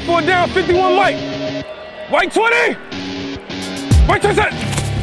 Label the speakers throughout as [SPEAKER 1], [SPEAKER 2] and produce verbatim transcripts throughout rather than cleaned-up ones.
[SPEAKER 1] four down, fifty-one Mike. White twenty. White twenty set.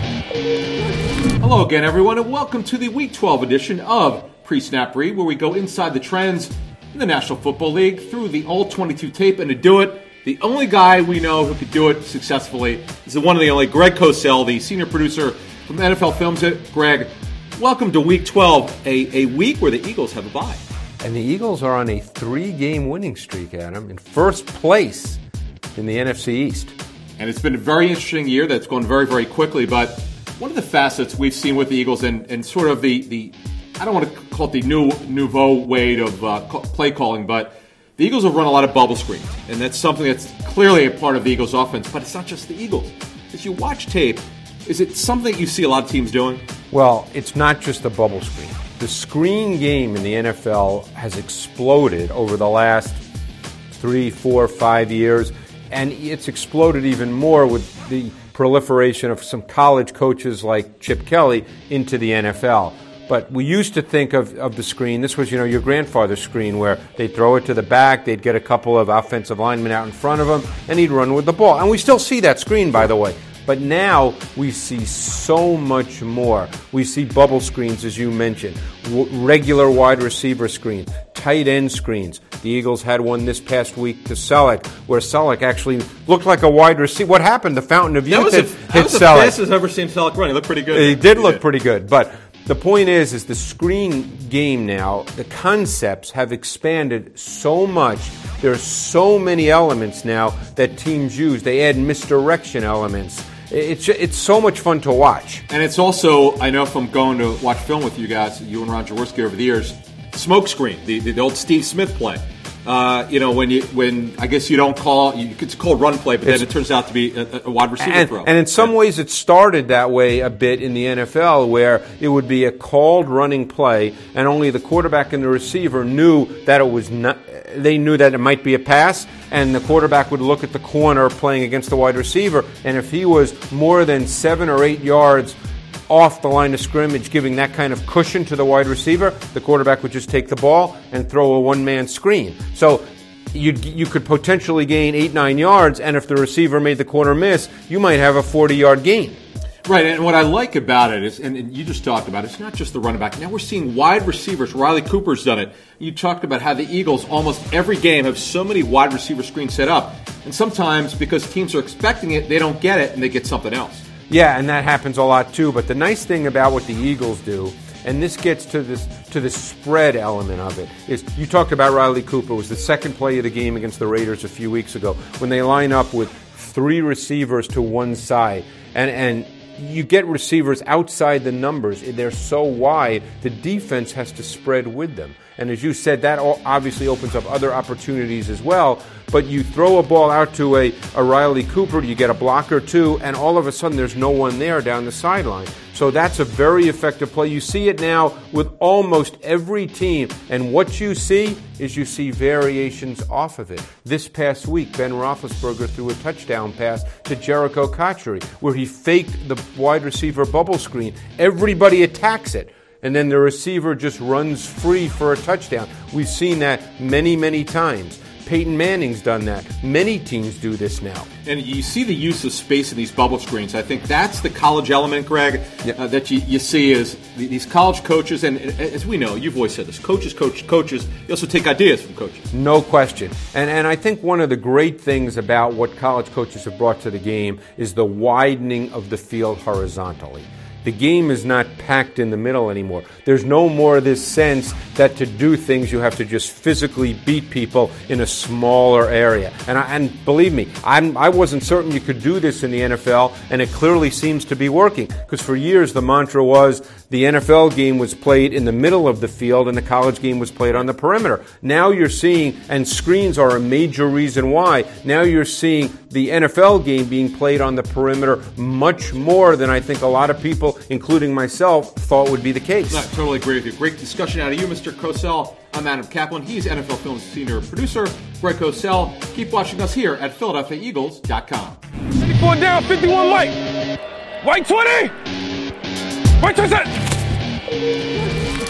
[SPEAKER 2] Hello again, everyone, and welcome to the Week twelve edition of Pre-Snap Read, where we go inside the trends in the National Football League through the all twenty-two tape. And to do it, the only guy we know who could do it successfully is the one and the only Greg Cosell, the senior producer from N F L Films. It. Greg, welcome to Week twelve, a, a week where the Eagles have a bye.
[SPEAKER 3] And the Eagles are on a three-game winning streak, Adam, in first place in the N F C East.
[SPEAKER 2] And it's been a very interesting year that's gone very, very quickly. But one of the facets we've seen with the Eagles and, and sort of the, the, I don't want to call it the new nouveau way of uh, play calling, but the Eagles have run a lot of bubble screens. And that's something that's clearly a part of the Eagles' offense. But it's not just the Eagles. As you watch tape, is it something you see a lot of teams doing?
[SPEAKER 3] Well, it's not just the bubble screen. The screen game in the N F L has exploded over the last three, four, five years, and it's exploded even more with the proliferation of some college coaches like Chip Kelly into the N F L. But we used to think of, of the screen, this was, you know, your grandfather's screen, where they'd throw it to the back, they'd get a couple of offensive linemen out in front of him, and he'd run with the ball. And we still see that screen, by the way. But now we see so much more. We see bubble screens, as you mentioned, w- regular wide receiver screens, tight end screens. The Eagles had one this past week to Selleck, where Selleck actually looked like a wide receiver. What happened? The fountain of youth hit,
[SPEAKER 2] Selleck.
[SPEAKER 3] That was the
[SPEAKER 2] fastest I've ever seen Selleck run. He looked pretty good.
[SPEAKER 3] He did look pretty good. But the point is, is the screen game now, the concepts have expanded so much. There are so many elements now that teams use. They add misdirection elements. It's it's so much fun to watch.
[SPEAKER 2] And it's also, I know from going to watch film with you guys, you and Ron Jaworski over the years, smoke screen, the, the old Steve Smith play. Uh, you know, when you when I guess you don't call, you it's called run play, but it's, then it turns out to be a, a wide receiver
[SPEAKER 3] and,
[SPEAKER 2] throw.
[SPEAKER 3] And in some
[SPEAKER 2] yeah. ways,
[SPEAKER 3] it started that way a bit in the N F L, where it would be a called running play, and only the quarterback and the receiver knew that it was not. They knew that it might be a pass, and the quarterback would look at the corner playing against the wide receiver, and if he was more than seven or eight yards off the line of scrimmage, giving that kind of cushion to the wide receiver, the quarterback would just take the ball and throw a one-man screen. So you you could potentially gain eight, nine yards, and if the receiver made the corner miss, you might have a forty-yard gain.
[SPEAKER 2] Right, and what I like about it is, and, and you just talked about it, it's not just the running back. Now we're seeing wide receivers. Riley Cooper's done it. You talked about how the Eagles almost every game have so many wide receiver screens set up, and sometimes because teams are expecting it, they don't get it, and they get something else.
[SPEAKER 3] Yeah, and that happens a lot too. But the nice thing about what the Eagles do, and this gets to this to the spread element of it, is you talked about Riley Cooper. It was the second play of the game against the Raiders a few weeks ago when they line up with three receivers to one side, and and. You get receivers outside the numbers. They're so wide, the defense has to spread with them. And as you said, that obviously opens up other opportunities as well. But you throw a ball out to a, a Riley Cooper, you get a block or two, and all of a sudden there's no one there down the sideline. So that's a very effective play. You see it now with almost every team. And what you see is you see variations off of it. This past week, Ben Roethlisberger threw a touchdown pass to Jericho Cotchery, where he faked the wide receiver bubble screen. Everybody attacks it, and then the receiver just runs free for a touchdown. We've seen that many, many times. Peyton Manning's done that. Many teams do this now.
[SPEAKER 2] And you see the use of space in these bubble screens. I think that's the college element, Greg, yep. uh, that you, you see is these college coaches, and as we know, you've always said this, coaches, coach, coaches, you also take ideas from coaches.
[SPEAKER 3] No question. And and I think one of the great things about what college coaches have brought to the game is the widening of the field horizontally. The game is not packed in the middle anymore. There's no more this sense that to do things you have to just physically beat people in a smaller area. And I, and believe me, I'm, I wasn't certain you could do this in the N F L, and it clearly seems to be working. Because for years the mantra was the N F L game was played in the middle of the field and the college game was played on the perimeter. Now you're seeing, and screens are a major reason why, now you're seeing the N F L game being played on the perimeter much more than I think a lot of people, including myself, thought would be the case.
[SPEAKER 2] I totally agree with you. Great discussion out of you, Mister Cosell. I'm Adam Kaplan. He's N F L Films senior producer. Greg Cosell. Keep watching us here at Philadelphia Eagles dot com.
[SPEAKER 1] fifty-four down, fifty-one Mike. White twenty. White twenty set.